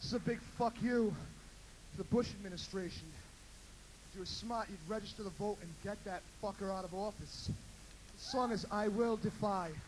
This is a big fuck you to the Bush administration. If you were smart, you'd register the vote and get that fucker out of office. The song is I Will Defy.